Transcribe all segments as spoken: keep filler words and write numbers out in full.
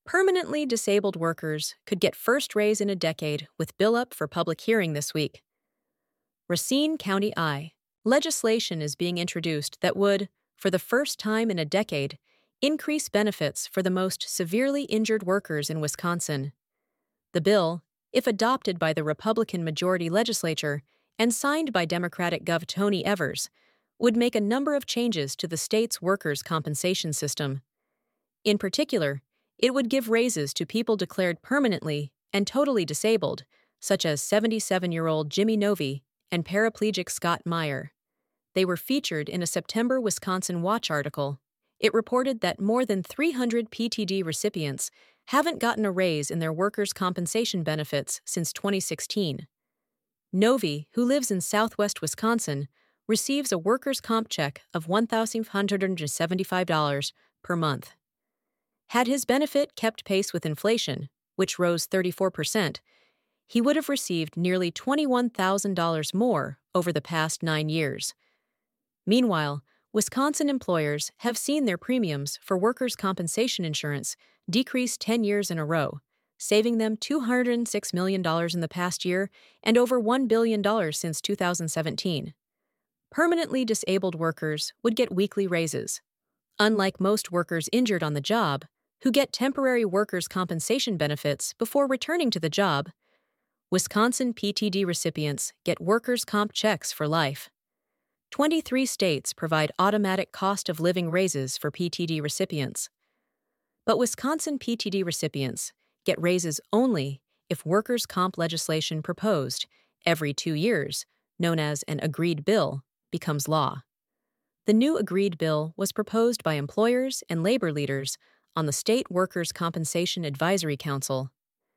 Permanently disabled workers could get first raise in a decade with bill up for public hearing this week. Racine County, I. Legislation is being introduced that would, for the first time in a decade, increase benefits for the most severely injured workers in Wisconsin. The bill, if adopted by the Republican majority legislature and signed by Democratic Governor Tony Evers, would make a number of changes to the state's workers' compensation system. In particular, it would give raises to people declared permanently and totally disabled, such as seventy-seven-year-old Jimmy Novi and paraplegic Scott Meyer. They were featured in a September Wisconsin Watch article. It reported that more than three hundred P T D recipients haven't gotten a raise in their workers' compensation benefits since twenty sixteen. Novi, who lives in southwest Wisconsin, receives a workers' comp check of one thousand one hundred seventy-five dollars per month. Had his benefit kept pace with inflation, which rose thirty-four percent, he would have received nearly twenty-one thousand dollars more over the past nine years. Meanwhile, Wisconsin employers have seen their premiums for workers' compensation insurance decrease ten years in a row, saving them two hundred six million dollars in the past year and over one billion dollars since two thousand seventeen. Permanently disabled workers would get weekly raises. Unlike most workers injured on the job, who get temporary workers' compensation benefits before returning to the job, Wisconsin P T D recipients get workers' comp checks for life. twenty-three states provide automatic cost of living raises for P T D recipients. But Wisconsin P T D recipients get raises only if workers' comp legislation proposed every two years, known as an agreed bill, becomes law. The new agreed bill was proposed by employers and labor leaders on the State Workers' Compensation Advisory Council.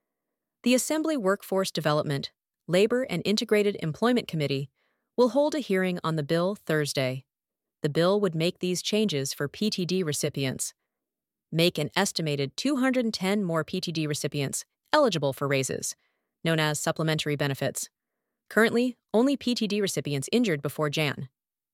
The Assembly Workforce Development, Labor and Integrated Employment Committee will hold a hearing on the bill Thursday. The bill would make these changes for P T D recipients, make an estimated two hundred ten more P T D recipients eligible for raises, known as supplementary benefits. Currently, only P T D recipients injured before January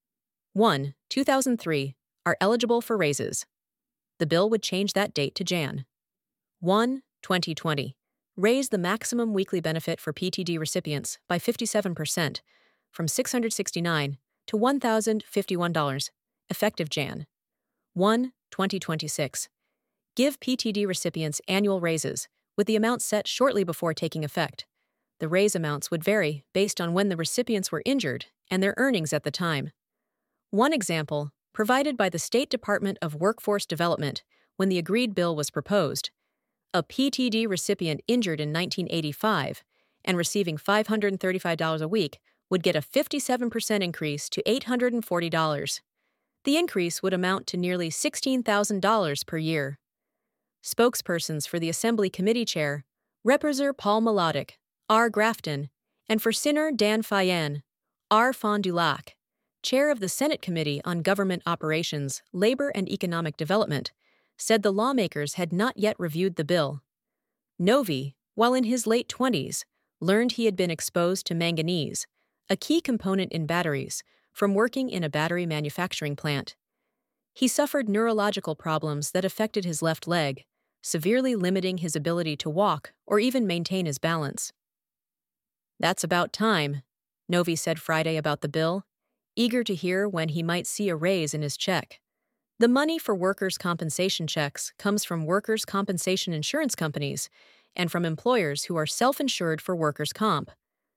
first, two thousand three are eligible for raises. The bill would change that date to January first, twenty twenty, raise the maximum weekly benefit for P T D recipients by fifty-seven percent, from six hundred sixty-nine dollars to one thousand fifty-one dollars, effective January first, twenty twenty-six. Give P T D recipients annual raises, with the amount set shortly before taking effect. The raise amounts would vary based on when the recipients were injured and their earnings at the time. One example, provided by the State Department of Workforce Development when the agreed bill was proposed, a P T D recipient injured in nineteen eighty-five and receiving five hundred thirty-five dollars a week would get a fifty-seven percent increase to eight hundred forty dollars. The increase would amount to nearly sixteen thousand dollars per year. Spokespersons for the Assembly Committee Chair, Representative Paul Melodic, R. Grafton, and for Senator Dan Fayen, R. Fond du Lac, Chair of the Senate Committee on Government Operations, Labor and Economic Development, said the lawmakers had not yet reviewed the bill. Novi, while in his late twenties, learned he had been exposed to manganese, a key component in batteries, from working in a battery manufacturing plant. He suffered neurological problems that affected his left leg, severely limiting his ability to walk or even maintain his balance. "That's about time," Novi said Friday about the bill, eager to hear when he might see a raise in his check. The money for workers' compensation checks comes from workers' compensation insurance companies and from employers who are self-insured for workers' comp.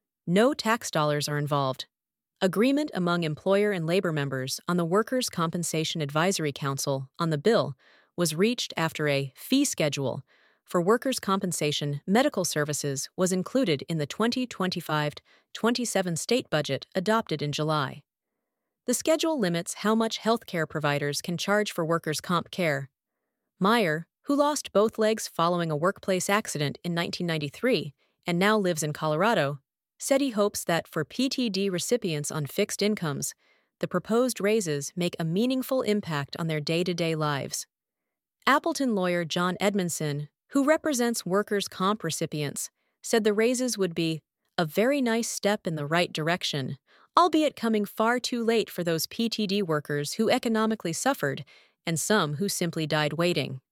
No tax dollars are involved. Agreement among employer and labor members on the Workers' Compensation Advisory Council on the bill was reached after a fee schedule for workers' compensation medical services was included in the twenty twenty-five twenty-seven state budget adopted in July. The schedule limits how much health care providers can charge for workers' comp care. Meyer, who lost both legs following a workplace accident in nineteen ninety-three and now lives in Colorado, said he hopes that for P T D recipients on fixed incomes, the proposed raises make a meaningful impact on their day-to-day lives. Appleton lawyer John Edmondson, who represents workers' comp recipients, said the raises would be a very nice step in the right direction, albeit coming far too late for those P T D workers who economically suffered and some who simply died waiting.